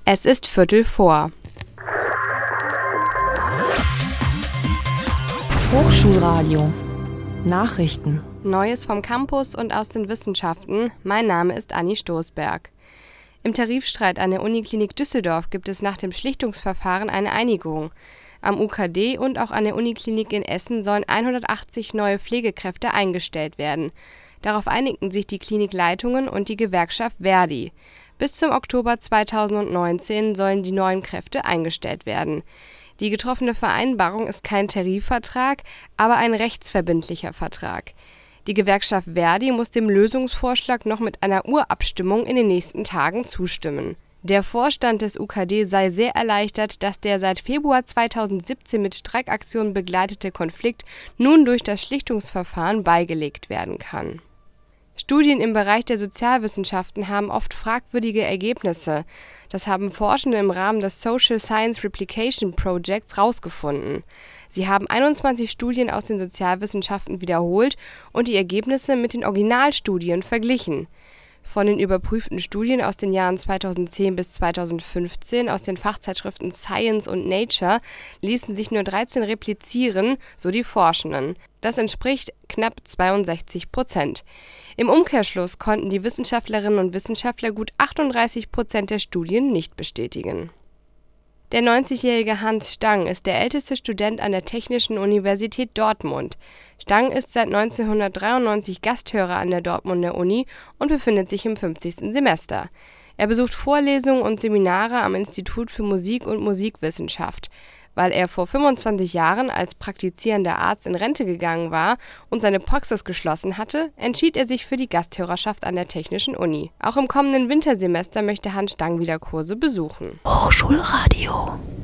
Es ist 15:45. Hochschulradio Nachrichten. Neues vom Campus und aus den Wissenschaften. Mein Name ist Anni Stoßberg. Im Tarifstreit an der Uniklinik Düsseldorf gibt es nach dem Schlichtungsverfahren eine Einigung. Am UKD und auch an der Uniklinik in Essen sollen 180 neue Pflegekräfte eingestellt werden. Darauf einigten sich die Klinikleitungen und die Gewerkschaft ver.di. Bis zum Oktober 2019 sollen die neuen Kräfte eingestellt werden. Die getroffene Vereinbarung ist kein Tarifvertrag, aber ein rechtsverbindlicher Vertrag. Die Gewerkschaft ver.di muss dem Lösungsvorschlag noch mit einer Urabstimmung in den nächsten Tagen zustimmen. Der Vorstand des UKD sei sehr erleichtert, dass der seit Februar 2017 mit Streikaktionen begleitete Konflikt nun durch das Schlichtungsverfahren beigelegt werden kann. Studien im Bereich der Sozialwissenschaften haben oft fragwürdige Ergebnisse. Das haben Forschende im Rahmen des Social Science Replication Projects herausgefunden. Sie haben 21 Studien aus den Sozialwissenschaften wiederholt und die Ergebnisse mit den Originalstudien verglichen. Von den überprüften Studien aus den Jahren 2010 bis 2015 aus den Fachzeitschriften Science und Nature ließen sich nur 13 replizieren, so die Forschenden. Das entspricht knapp 62%. Im Umkehrschluss konnten die Wissenschaftlerinnen und Wissenschaftler gut 38% der Studien nicht bestätigen. Der 90-jährige Hans Stang ist der älteste Student an der Technischen Universität Dortmund. Stang ist seit 1993 Gasthörer an der Dortmunder Uni und befindet sich im 50. Semester. Er besucht Vorlesungen und Seminare am Institut für Musik und Musikwissenschaft. Weil er vor 25 Jahren als praktizierender Arzt in Rente gegangen war und seine Praxis geschlossen hatte, entschied er sich für die Gasthörerschaft an der Technischen Uni. Auch im kommenden Wintersemester möchte Hans Stang wieder Kurse besuchen. Hochschulradio